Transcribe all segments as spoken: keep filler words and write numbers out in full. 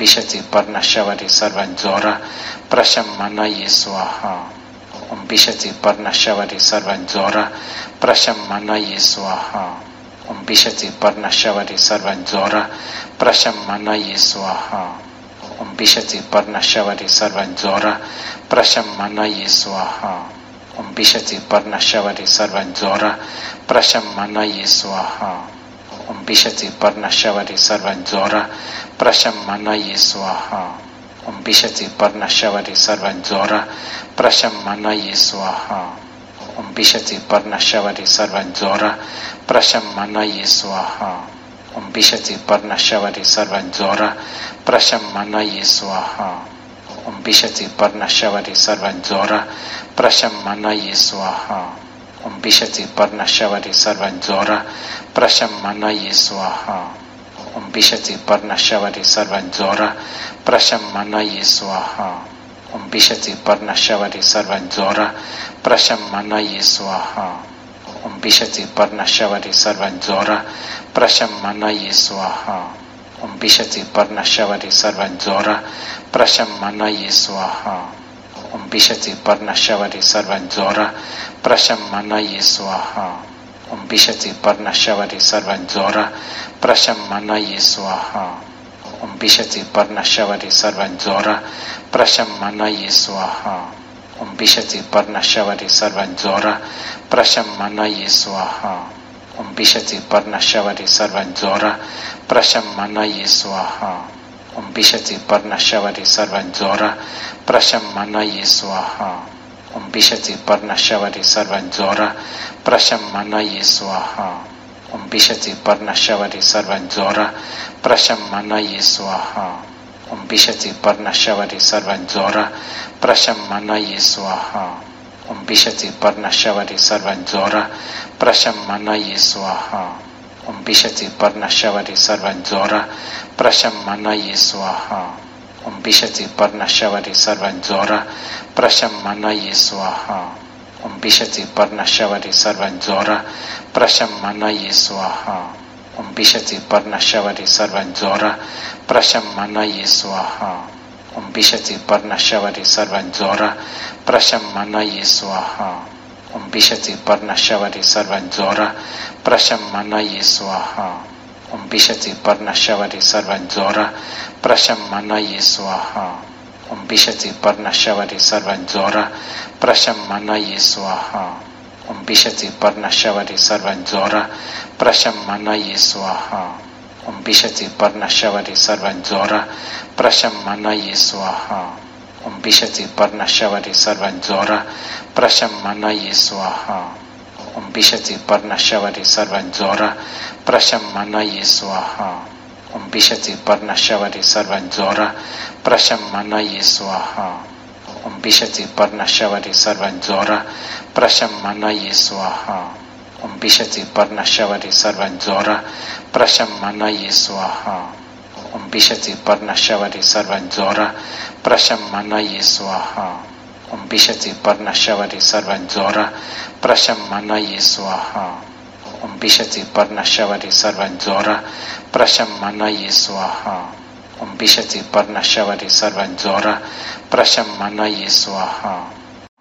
Bishati Parnashawari Sarvanjora Prashammanaye Swaha Om Bishati Parnashawari Sarvanjora Prashammanaye Swaha Om Bishati Parnashawari Sarvanjora Prashammanaye Swaha Om Bishati Parnashawari Sarvanjora Prashammanaye Swaha Om Bishati Parnashawari Sarvanjora Prashammanaye Swaha Om Bishati Parnashawari Sarvanjora Prashammanaye Swaha Om Bishati Parnashawari Sarvanjora Prashammanaye Swaha Om Bishati Parnashawari Sarvanjora Prashammanaye Swaha Om Bishati Parnashawari Sarvanjora Prashammanaye Swaha Om Bishati Parnashawari Sarvanjora Prashammanaye Swaha Om Bishati Parnashawari Sarvanjora Prashammanaye Swaha Om Bishati Parnashawari Sarvanjora Prashammanaye Swaha Om Bishati Parnashawari Sarvanjora Prashammanaye Swaha Om Bishati Parnashawari Sarvanjora Prashammanaye Swaha Om Bishati Parnashawari Sarvanjora Prashammanaye Swaha Om Bishati Parnashawari Sarvanjora Prashammanaye Swaha Om Bishati Parnashawari Sarvanjora Prashammanaye Swaha Om Bishati Parnashawari Sarvanjora Prashammanaye Swaha Om Bishati Parnashawari Sarvanjora Prashammanaye Swaha Om Bishati Parnashawari Sarvanjora Prashammanaye Swaha Om Bishati Parnashawari Sarvanjora Prashammanaye Swaha Om Bishati Parnashawari Sarvanjora Prashammanaye Swaha Om Bishati Parnashawari Sarvanjora Prashammanaye Swaha Om Bishati Parnashawari Sarvanjora Prashammanaye Swaha Om Bishati Parnashawari Sarvanjora Prashammanaye Swaha Om Bishati Parnashawari Sarvanjora Prashammanaye Swaha Om Bishati Parnashawari Sarvanjora Prashammanaye Swaha Om Bishati Parnashawari Sarvanjora Prashammanaye Swaha Om Bishati Parnashawari Sarvanjora Prashammanaye Swaha Om Bishati Parnashawari Sarvanjora Prashammanaye Swaha Om Bishati Parnashawari Sarvanjora Prashammanaye Swaha Om Bishati Parnashawari Sarvanjora Prashammanaye Swaha Om Bishati Parnashawari Sarvanjora Prashammanaye Swaha Om Bishati Parnashawari Sarvanjora Prashammanaye Swaha Om Bishati Parnashawari Sarvanjora Prashammanaye Swaha Om Bishati Parnashawari Sarvanjora Prashammanaye Swaha Om Bishati Parnashawari Sarvanjora Prashammanaye Swaha Om Bishati Parnashawari Sarvanjora Prashammanaye Swaha Om Bishati Parnashawari Sarvanjora Prashammanaye Swaha Om Bishati Parnashawari Sarvanjora Prashammanaye Swaha Om Bishati Parnashawari Sarvanjora Prashammanaye Swaha Om Bishati Parnashawari Sarvanjora Prashammanaye Swaha Om Bishati Parnashawari Sarvanjora Prashammanaye Swaha Om Bishati Parnashawari Sarvanjora Prashammanaye Swaha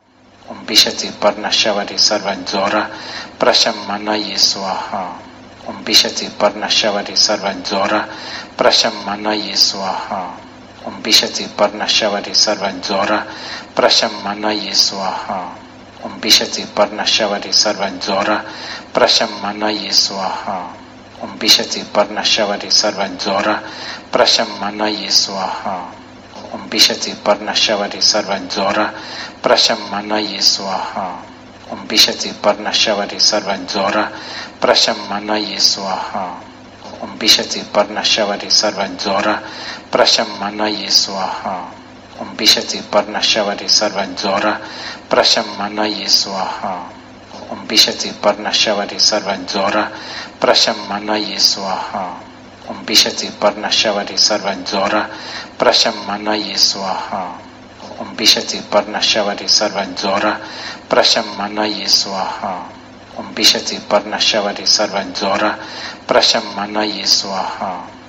Om Bishati Parnashawari Sarvanjora Prashammanaye Swaha Om Bishati Parnashawari Sarvanjora Prashammanaye Swaha Om Bishati Parnashawari Sarvanjora Prashammanaye Swaha Om Bishati Parnashawari Sarvanjora Prashammanaye Swaha Om Bishati Parnashawari Sarvanjora Prashammanaye Swaha Om Bishati Parnashawari Sarvanjora Prashammanaye Swaha Om Bishati Parnashawari Sarvanjora Prashammanaye Swaha Om Bishati Parnashawari Sarvanjora Prashammanaye Swaha Om Bishati Parnashawari Sarvanjora Prashammanaye Swaha Om Bishati Parnashawari Sarvanjora Prashammanaye Swaha Om Bishati Parnashawari Sarvanjora Prashammanaye Swaha Om Bishati Parnashawari Sarvanjora Prashammanaye Swaha Om Bishati Parnashawari Sarvanjora Prashammanaye Swaha Om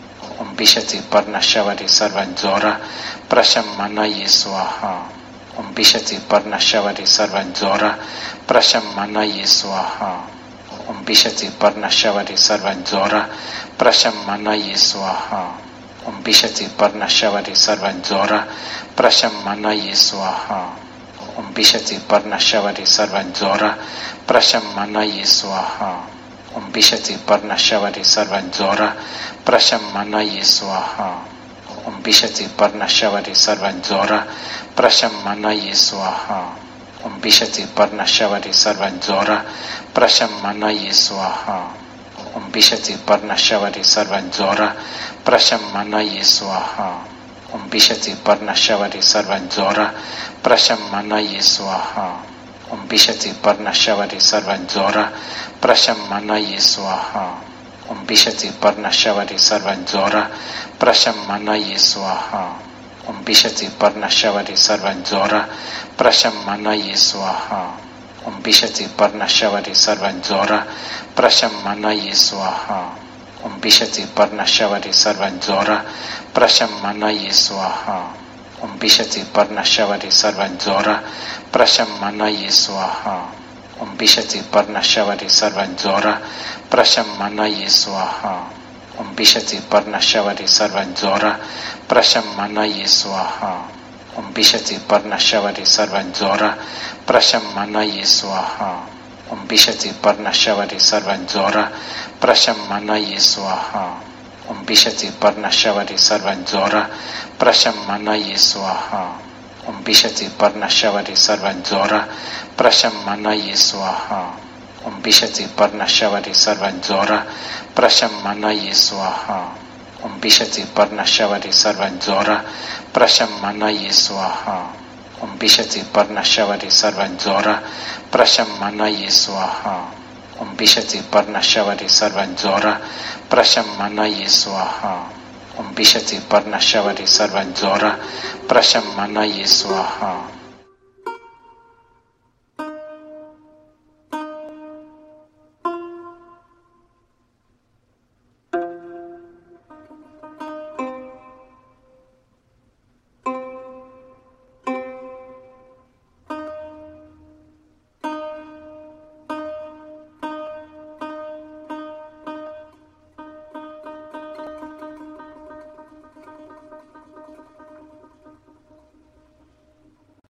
Om Bishati Parnashavari Sarvanjora Prashammanaye Swaha. Om Bishati Parnashavari Sarvanjora Prashammanaye Swaha. Om Bishati Parnashavari Sarvanjora Prashammanaye Swaha. Om Bishati Parnashavari Sarvanjora Prashammanaye Swaha. Om Bishati Parnashavari Sarvanjora Prashammanaye Swaha. Om Bishati Parnashavari Sarvanjora Prashammanaye Swaha. Om Bishati Parnashavari Sarvanjora Prashammanaye Swaha. Om Bishati Parnashavari Sarvanjora Prashammanaye Swaha. Om Bishati Parnashavari Sarvanjora Prashammanaye Swaha. Om Bishati Parnashavari Sarvanjora Prashammanaye Swaha. Om Bishati Parnashavari Sarvanjora Prashammanaye Swaha. Om Bishati Parnashavari Sarvanjora Prashammanaye Swaha. Om Bishati Parnashavari Sarvanjora Prashammanaye Swaha. Om Bishati Parnashavari Sarvanjora Prashammanaye Swaha. Om Bishati Parnashavari Sarvanjora Prashammanaye Swaha. Om Bishati Parnashavari Sarvanjora Prashammanaye Swaha. Om Bishati Parnashavari Sarvanjora Prashammanaye Swaha. Om Bishati Parnashavari Sarvanjora Prashammanaye Swaha. Om Bishati Parnashavari Sarvanjora Prashammanaye Swaha. Om Bishati Parnashavari Sarvanjora Prashammanaye Swaha. Om Bishati Parnashavari Sarvanjora Prashammanaye Swaha. Om Bishati Parnashavari Sarvanjora Prashammanaye Swaha. Om Bishati Parnashavari Sarvanjora Prashammanaye Swaha. Om Bishati Parnashavari Sarvanjora Prashammanaye Swaha. Om Bishati Parnashavari Sarvanjora Prashammanaye Swaha. Om Bishati Parnashavari Sarvanjora Prashammanaye Swaha. Om Bishati Parnashavari Sarvanjora Prashammanaye Swaha.